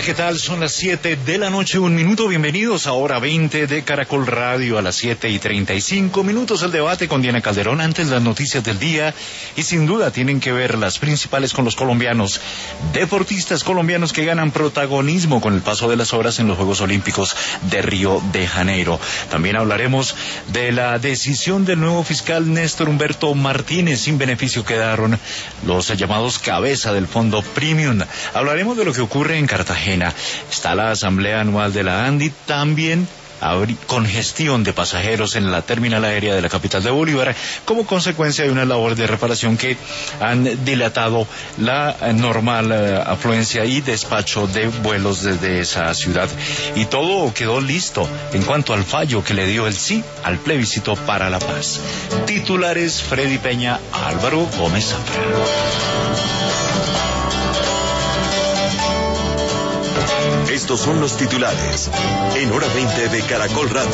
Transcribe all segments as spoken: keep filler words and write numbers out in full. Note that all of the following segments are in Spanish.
¿qué tal? Son las siete de la noche, un minuto. Bienvenidos a Hora veinte de Caracol Radio. A las siete y treinta y cinco minutos el debate con Diana Calderón, antes las noticias del día, y sin duda tienen que ver las principales con los colombianos, deportistas colombianos que ganan protagonismo con el paso de las horas en los Juegos Olímpicos de Río de Janeiro. También hablaremos de la decisión del nuevo fiscal Néstor Humberto Martínez. Sin beneficio quedaron los llamados cabeza del fondo Premium. Hablaremos de lo que ocurre en Cartagena. Está la asamblea anual de la ANDI, también congestión de pasajeros en la terminal aérea de la capital de Bolívar como consecuencia de una labor de reparación que han dilatado la normal uh, afluencia y despacho de vuelos desde esa ciudad. Y todo quedó listo en cuanto al fallo que le dio el sí al plebiscito para la paz. Titulares: Freddy Peña, Álvaro Gómez Zafra. Estos son los titulares en Hora veinte de Caracol Radio.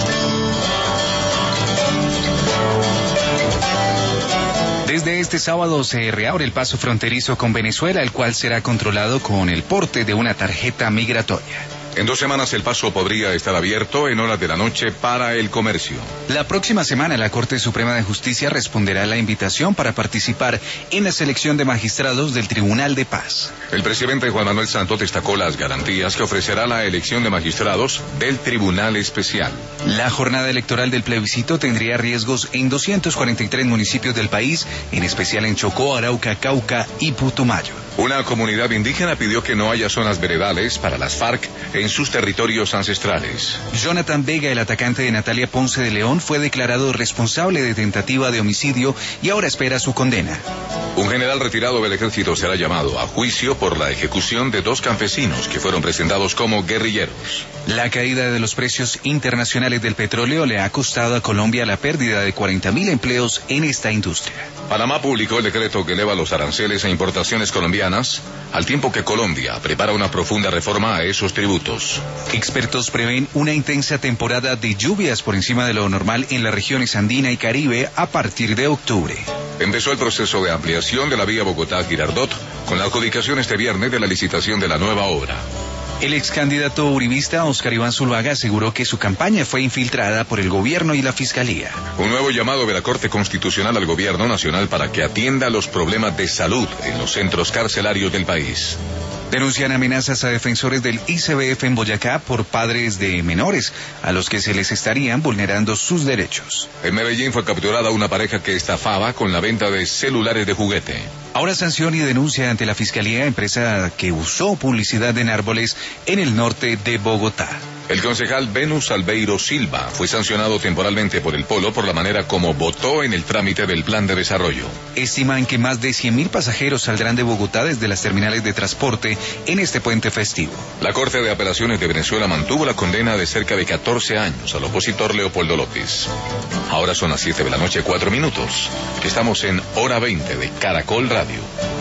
Desde este sábado se reabre el paso fronterizo con Venezuela, el cual será controlado con el porte de una tarjeta migratoria. En dos semanas el paso podría estar abierto en horas de la noche para el comercio. La próxima semana la Corte Suprema de Justicia responderá a la invitación para participar en la selección de magistrados del Tribunal de Paz. El presidente Juan Manuel Santos destacó las garantías que ofrecerá la elección de magistrados del Tribunal Especial. La jornada electoral del plebiscito tendría riesgos en doscientos cuarenta y tres municipios del país, en especial en Chocó, Arauca, Cauca y Putumayo. Una comunidad indígena pidió que no haya zonas veredales para las FARC en sus territorios ancestrales. Jonathan Vega, el atacante de Natalia Ponce de León, fue declarado responsable de tentativa de homicidio y ahora espera su condena. Un general retirado del ejército será llamado a juicio por la ejecución de dos campesinos que fueron presentados como guerrilleros. La caída de los precios internacionales del petróleo le ha costado a Colombia la pérdida de cuarenta mil empleos en esta industria. Panamá publicó el decreto que eleva los aranceles a importaciones colombianas, al tiempo que Colombia prepara una profunda reforma a esos tributos. Expertos prevén una intensa temporada de lluvias por encima de lo normal en las regiones andina y Caribe a partir de octubre. Empezó el proceso de ampliación de la vía Bogotá-Girardot con la adjudicación este viernes de la licitación de la nueva obra. El ex candidato uribista Oscar Iván Zuluaga aseguró que su campaña fue infiltrada por el gobierno y la fiscalía. Un nuevo llamado de la Corte Constitucional al gobierno nacional para que atienda los problemas de salud en los centros carcelarios del país. Denuncian amenazas a defensores del I C B F en Boyacá por padres de menores, a los que se les estarían vulnerando sus derechos. En Medellín fue capturada una pareja que estafaba con la venta de celulares de juguete. Ahora sanción y denuncia ante la Fiscalía empresa que usó publicidad en árboles en el norte de Bogotá. El concejal Venus Albeiro Silva fue sancionado temporalmente por el Polo por la manera como votó en el trámite del plan de desarrollo. Estiman que más de cien mil pasajeros saldrán de Bogotá desde las terminales de transporte en este puente festivo. La Corte de Apelaciones de Venezuela mantuvo la condena de cerca de catorce años al opositor Leopoldo López. Ahora son las siete de la noche, cuatro minutos. Estamos en Hora veinte de Caracol Radio.